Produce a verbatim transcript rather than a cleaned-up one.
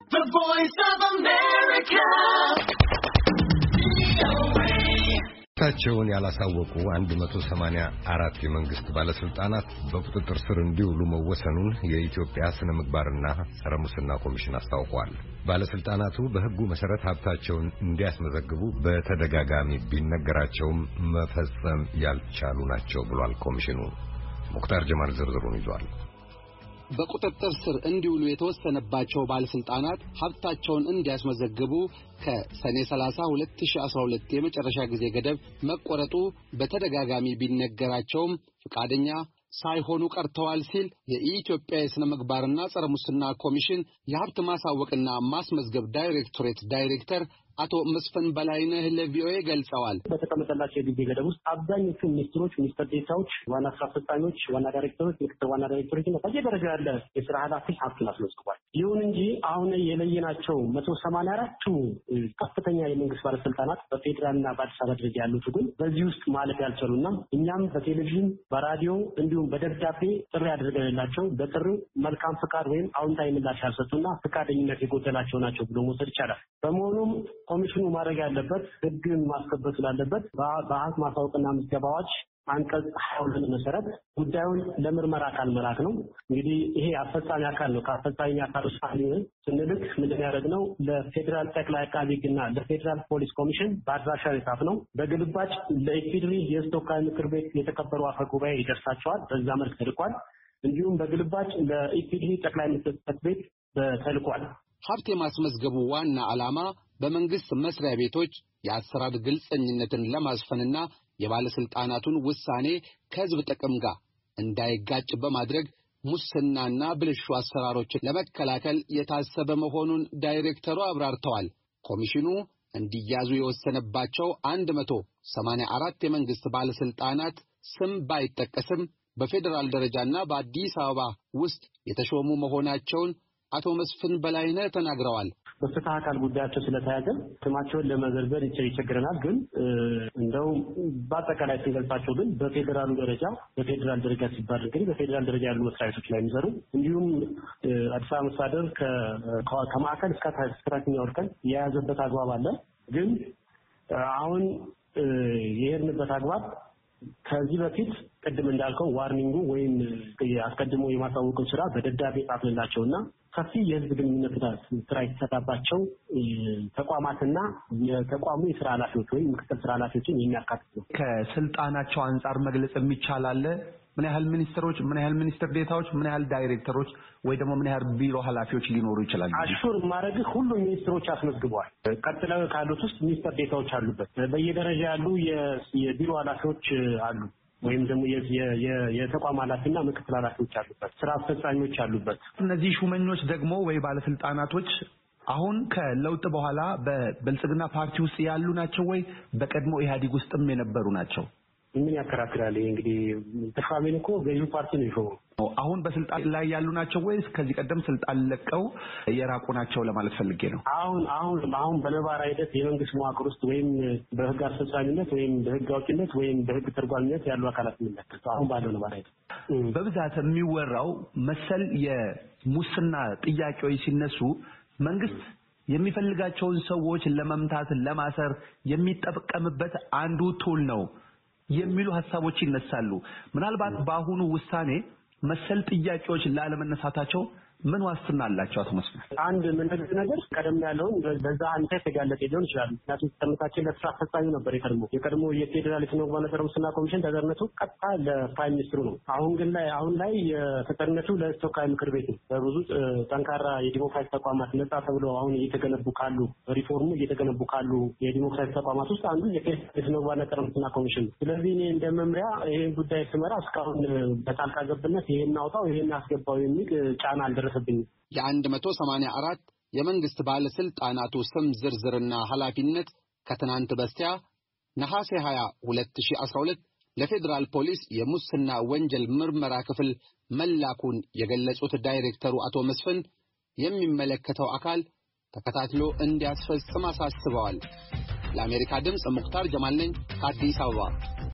The Voice of America. ታቸውን ያላሳወቁ one eighty-four የመንግስት ባለስልጣናት በቁጥጥር ስር እንዲውሉ መወሰኑን የኢትዮጵያ ስነ ምግባርና ጸረ ሙስና ኮሚሽን አስታውቋል። ባለስልጣናቱ በሕጉ መሰረት ሀብታቸውን እንዲያስመዘግቡ በተደጋጋሚ ቢነገራቸውም መፈጸም ያልቻሉ ናቸው ብሏል ኮሚሽኑ። ሙክታር ጀማል ዝርዝሩን ይዟል። በቁጥጥር ስር እንዲውሉ የተወሰነባቸው ባለስልጣናት ሀብታቸውን እንዲያስመዘግቡ ከሰኔ ሰላሳ ሁለት ሺህ አስራ ሁለት የመጨረሻ ጊዜ ገደብ መቆረጡ በተደጋጋሚ ቢነገራቸውም ፈቃደኛ ሳይሆኑ ቀርተዋል ሲል የኢትዮጵያ የሥነ ምግባርና ጸረ ሙስና ኮሚሽን የሀብት ማሳወቅና ማስመዝገብ ዳይሬክቶሬት ዳይሬክተር አቶ መስፍን በላይነህ ለቪኦኤ ገልጸዋል። በተቀመጠላቸው የጊዜ ገደብ ውስጥ አብዛኞቹ ሚኒስትሮች፣ ሚኒስትር ዴታዎች፣ ዋና ስራ አስፈጻሚዎች፣ ዋና ዳይሬክተሮች፣ ምክትል ዋና ዳይሬክተሮች እና በየደረጃው ያለ የሥራ ኃላፊ ሀብቱን አስመዝግቧል። ይሁን እንጂ አሁን የለየናቸው መቶ ሰማንያ አራቱ ከፍተኛ የመንግስት ባለስልጣናት በፌዴራልና በአዲስ አበባ ደረጃ ያሉት ግን በዚህ ውስጥ ማለፍ ያልቻሉና እኛም በቴሌቪዥን በራዲዮ እንዲሁም በደብዳቤ ጥሪ አድርገንላቸው በጥሪው መልካም ፍቃድ ወይም አዎንታዊ ምላሽ ያልሰጡና ፍቃደኝነት የጎደላቸው ናቸው ብሎ መውሰድ ይቻላል። በመሆኑም ኮሚሽኑ ማድረግ ያለበት ሕግን ማስከበር ስላለበት በሀብት ማሳወቅና ምዝገባ አዋጅ አንቀጽ ሃያ ሁለት መሰረት ጉዳዩን ለምርመራ አካል መላክ ነው። እንግዲህ ይሄ አስፈጻሚ አካል ነው። ከአስፈጻሚ አካል ውሳኔ ስንልክ ምንድን ያደረግነው ለፌዴራል ጠቅላይ አቃቤ ሕግና ለፌዴራል ፖሊስ ኮሚሽን በአድራሻ የጻፍ ነው። በግልባጭ ለኢፌዴሪ የሕዝብ ተወካዮች ምክር ቤት የተከበሩ አፈ ጉባኤ ይደርሳቸዋል። በዛ መልክ ተልኳል። እንዲሁም በግልባጭ ለኢፌዴሪ ጠቅላይ ሚኒስትር ጽሕፈት ቤት ተልኳል። ሀብት የማስመዝገቡ ዋና ዓላማ በመንግስት መስሪያ ቤቶች የአሰራር ግልጽነትን ለማስፈንና የባለስልጣናቱን ውሳኔ ከህዝብ ጥቅም ጋር እንዳይጋጭ በማድረግ ሙስናና ብልሹ አሰራሮችን ለመከላከል የታሰበ መሆኑን ዳይሬክተሩ አብራርተዋል። ኮሚሽኑ እንዲያዙ የወሰነባቸው one eighty-four የመንግስት ባለስልጣናት ስም ባይጠቀስም በፌዴራል ደረጃና በአዲስ አበባ ውስጥ የተሾሙ መሆናቸውን አቶ መስፍን በላይነህ ተናግረዋል። በፍትህ አካል ጉዳያቸው ስለተያዘ ስማቸውን ለመዘርዘር ይቸግረናል። ግን እንደው በአጠቃላይ ስንገልጻቸው ግን በፌዴራሉ ደረጃ በፌዴራል ደረጃ ሲባል እንግዲህ በፌዴራል ደረጃ ያሉ መስሪያ ቤቶች ላይ የሚሰሩ እንዲሁም አዲስ አበባ መስተዳድር ከማዕከል እስከ ታችኛው እርከን የያዘበት አግባብ አለ። ግን አሁን የሄድንበት አግባብ ከዚህ በፊት ቅድም እንዳልከው ዋርኒንጉ ወይም አስቀድሞ የማሳወቁን ስራ በደብዳቤ ጻፍንላቸውና ሰፊ የህዝብ ግንኙነት ስራ የተሰራባቸው ተቋማትና የተቋሙ የስራ ኃላፊዎች ወይም ምክትል ስራ ኃላፊዎችን የሚያካትት ነው። ከስልጣናቸው አንፃር መግለጽ የሚቻል አለ? ምን ያህል ሚኒስትሮች፣ ምን ያህል ሚኒስትር ዴታዎች፣ ምን ያህል ዳይሬክተሮች ወይ ደግሞ ምን ያህል ቢሮ ኃላፊዎች ሊኖሩ ይችላሉ? አሹር ማረግ ሁሉም ሚኒስትሮች አስመዝግበዋል። ቀጥለው ካሉት ውስጥ ሚኒስትር ዴታዎች አሉበት። በየደረጃ ያሉ የቢሮ ኃላፊዎች አሉ ወይም ደግሞ የተቋም ኃላፊና ምክትል ኃላፊዎች አሉበት። ስራ አስፈጻሚዎች አሉበት። እነዚህ ሹመኞች ደግሞ ወይ ባለስልጣናቶች አሁን ከለውጥ በኋላ በብልጽግና ፓርቲ ውስጥ ያሉ ናቸው ወይ በቀድሞ ኢህአዴግ ውስጥም የነበሩ ናቸው? ምን ያከራክራል? እንግዲህ ተፋሚን እኮ ገዢው ፓርቲ ነው ይሾው። አሁን በስልጣን ላይ ያሉ ናቸው ወይስ ከዚህ ቀደም ስልጣን ለቀው የራቁ ናቸው ለማለት ፈልጌ ነው። አሁን አሁን አሁን በነባራዊ ሂደት የመንግስት መዋቅር ውስጥ ወይም በህግ አስፈጻሚነት ወይም በህግ አውጪነት ወይም በህግ ተርጓሚነት ያሉ አካላት የሚመለከቱ አሁን ባለው ነባራዊ ሂደት በብዛት የሚወራው መሰል የሙስና ጥያቄዎች ሲነሱ መንግስት የሚፈልጋቸውን ሰዎች ለመምታት ለማሰር የሚጠቀምበት አንዱ ቱል ነው የሚሉ ሐሳቦች ይነሳሉ። ምናልባት በአሁኑ ውሳኔ መሰል ጥያቄዎች ላለመነሳታቸው ምን ዋስትና አላቸው? አቶ መስፍን አንድ ምን ነገር ቀደም ያለውን በዛ አንተ ተጋለጠ ሊሆን ይችላል። ምክንያቱም ተመታችን ለስራ አስፈጻሚ ነበር የቀድሞ የቀድሞ የፌዴራል የሥነ ምግባርና ጸረ ሙስና ኮሚሽን ተጠሪነቱ ቀጥታ ለፕራይም ሚኒስትሩ ነው። አሁን ግን ላይ አሁን ላይ ተጠሪነቱ ለሕዝብ ተወካዮች ምክር ቤት ነው። በብዙ ጠንካራ የዲሞክራሲ ተቋማት ነጻ ተብሎ አሁን እየተገነቡ ካሉ ሪፎርሙ እየተገነቡ ካሉ የዲሞክራሲ ተቋማት ውስጥ አንዱ የፌዴራል የሥነ ምግባርና ጸረ ሙስና ኮሚሽን ነው። ስለዚህ እኔ እንደ መምሪያ ይሄን ጉዳይ ስመራ እስካሁን በጣልቃ ገብነት ይሄን አውጣው ይሄን አስገባው የሚል ጫና አልደረሰብኝም። የአንድ መቶ ሰማንያ አራት የመንግስት ባለስልጣናቱ ስም ዝርዝርና ኃላፊነት ከትናንት በስቲያ ነሐሴ ሃያ ሁለት ሺህ አስራ ሁለት ለፌዴራል ፖሊስ የሙስና ወንጀል ምርመራ ክፍል መላኩን የገለጹት ዳይሬክተሩ አቶ መስፍን የሚመለከተው አካል ተከታትሎ እንዲያስፈጽም አሳስበዋል። ለአሜሪካ ድምፅ ሙክታር ጀማል ነኝ ከአዲስ አበባ።